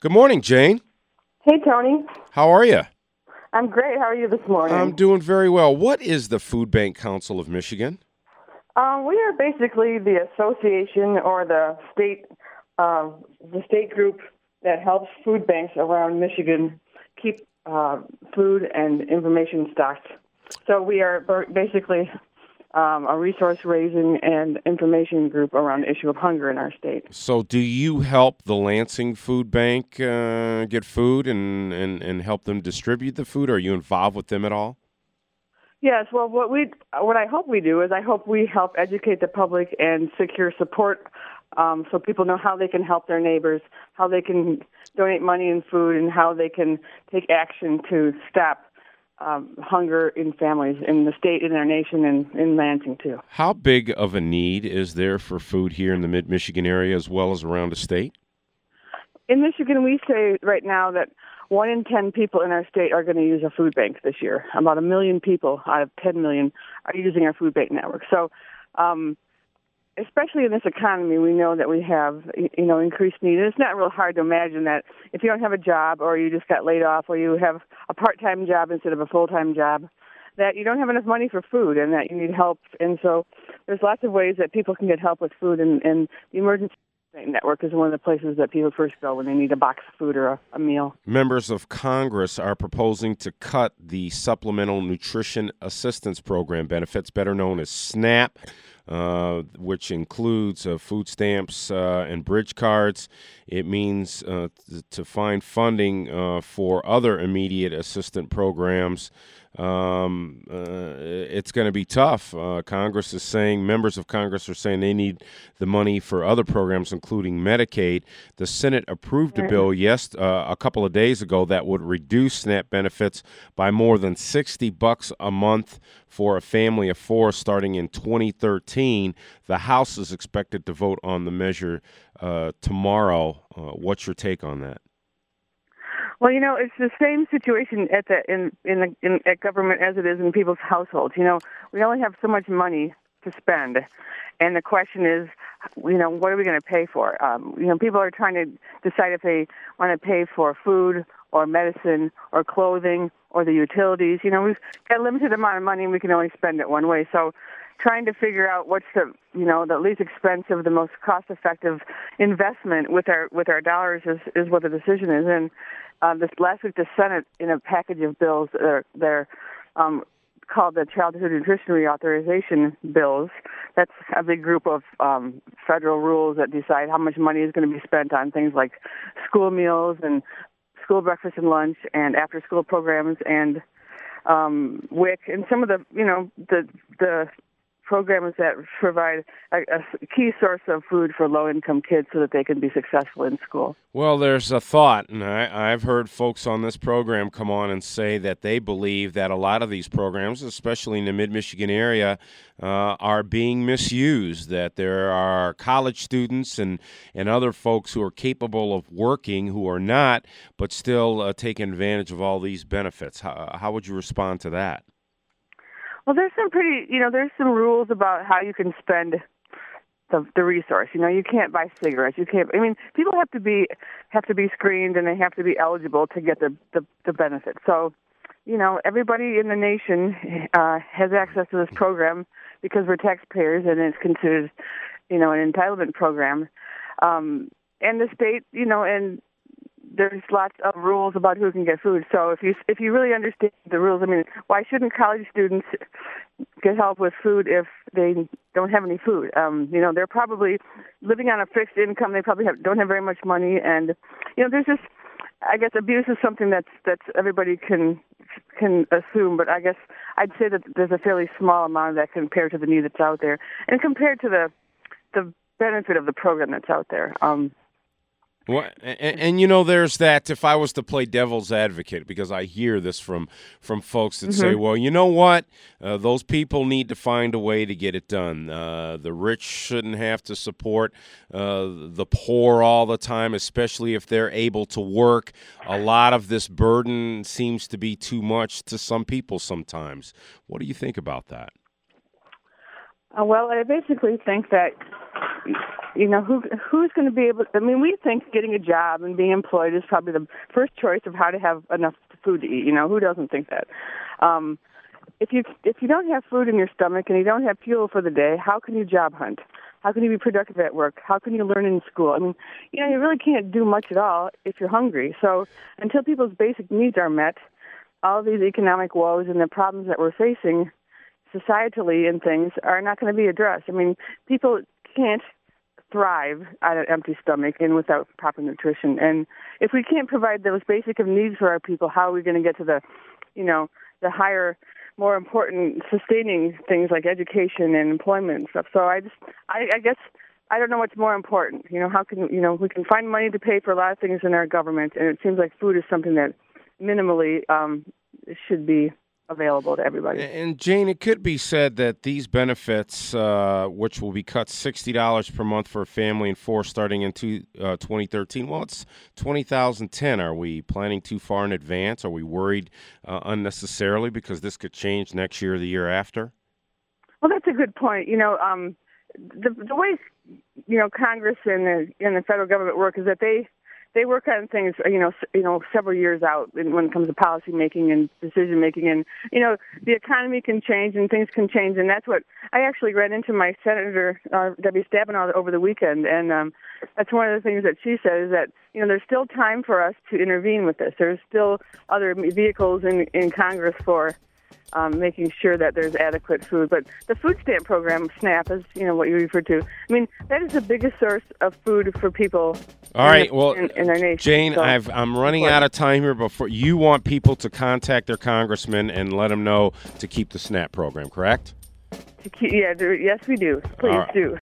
Good morning, Jane. Hey, Tony. How are you? I'm great. How are you this morning? I'm doing very well. What is the Food Bank Council of Michigan? We are basically the association or the state group that helps food banks around Michigan keep food and information stocked. So we are basically a resource-raising and information group around the issue of hunger in our state. So do you help the Lansing Food Bank get food and help them distribute the food? Are you involved with them at all? Yes, well, what I hope we do is I hope we help educate the public and secure support so people know how they can help their neighbors, how they can donate money and food, and how they can take action to stop hunger in families in the state, in our nation, and in Lansing, too. How big of a need is there for food here in the mid-Michigan area as well as around the state? In Michigan, we say right now that 1 in 10 people in our state are going to use a food bank this year. About 1 million people out of 10 million are using our food bank network. So, especially in this economy, we know that we have, increased need. And it's not real hard to imagine that if you don't have a job or you just got laid off or you have a part-time job instead of a full-time job, that you don't have enough money for food and that you need help. And so there's lots of ways that people can get help with food, and the emergency network is one of the places that people first go when they need a box of food or a meal. Members of Congress are proposing to cut the Supplemental Nutrition Assistance Program benefits, better known as SNAP, which includes food stamps and bridge cards. It means to find funding for other immediate assistance programs. It's going to be tough. Congress is saying, members of Congress are saying they need the money for other programs, including Medicaid. The Senate approved a bill a couple of days ago that would reduce SNAP benefits by more than $60 a month for a family of four starting in 2013. The House is expected to vote on the measure tomorrow. What's your take on that? Well, it's the same situation at government as it is in people's households. We only have so much money to spend, and the question is, what are we going to pay for? People are trying to decide if they want to pay for food or medicine or clothing or the utilities. We've got a limited amount of money and we can only spend it one way. So trying to figure out what's the least expensive, the most cost-effective investment with our dollars is what the decision is. And this last week, the Senate, in a package of bills, they're called the Childhood Nutrition Reauthorization bills. That's a big group of federal rules that decide how much money is going to be spent on things like school meals and school breakfast and lunch and after-school programs and WIC and some of the programs that provide a key source of food for low-income kids so that they can be successful in school. Well, there's a thought, and I've heard folks on this program come on and say that they believe that a lot of these programs, especially in the mid-Michigan area, are being misused, that there are college students and other folks who are capable of working who are not, but still taking advantage of all these benefits. How would you respond to that? Well, there's some rules about how you can spend the resource. You can't buy cigarettes. People have to be screened and they have to be eligible to get the benefit. So, everybody in the nation has access to this program because we're taxpayers and it's considered, an entitlement program. And the state, and there's lots of rules about who can get food. So if you really understand the rules, why shouldn't college students get help with food if they don't have any food? They're probably living on a fixed income. They probably don't have very much money, and there's just, I guess, abuse is something that's everybody can assume. But I guess I'd say that there's a fairly small amount of that compared to the need that's out there, and compared to the benefit of the program that's out there. Well, and there's that. If I was to play devil's advocate, because I hear this from folks that say, well, you know what, those people need to find a way to get it done. The rich shouldn't have to support the poor all the time, especially if they're able to work. A lot of this burden seems to be too much to some people sometimes. What do you think about that? Well, I basically think that who's going to be able? I mean, we think getting a job and being employed is probably the first choice of how to have enough food to eat. Who doesn't think that? If you don't have food in your stomach and you don't have fuel for the day, how can you job hunt? How can you be productive at work? How can you learn in school? I mean, you really can't do much at all if you're hungry. So until people's basic needs are met, all these economic woes and the problems that we're facing societally and things are not going to be addressed. I mean, people can't thrive on an empty stomach and without proper nutrition. And if we can't provide those basic of needs for our people, how are we going to get to the higher, more important, sustaining things like education and employment and stuff? So I guess I don't know what's more important. How can we can find money to pay for a lot of things in our government, and it seems like food is something that minimally should be available to everybody. And Jane, it could be said that these benefits, which will be cut $60 per month for a family and four starting in 2013, well, it's 2010. Are we planning too far in advance? Are we worried unnecessarily because this could change next year or the year after? Well, that's a good point. The way Congress and the federal government work is that they work on things, several years out when it comes to policy making and decision making. And, the economy can change and things can change. And that's what I actually ran into my Senator, Debbie Stabenow, over the weekend. And that's one of the things that she said is that, there's still time for us to intervene with this. There's still other vehicles in Congress for making sure that there's adequate food. But the food stamp program, SNAP, is what you referred to. I mean, that is the biggest source of food for people. All right, well, in our nation. Jane, so, I'm running out of time here. Before you want people to contact their congressman and let them know to keep the SNAP program, correct? Yes, we do. Please do.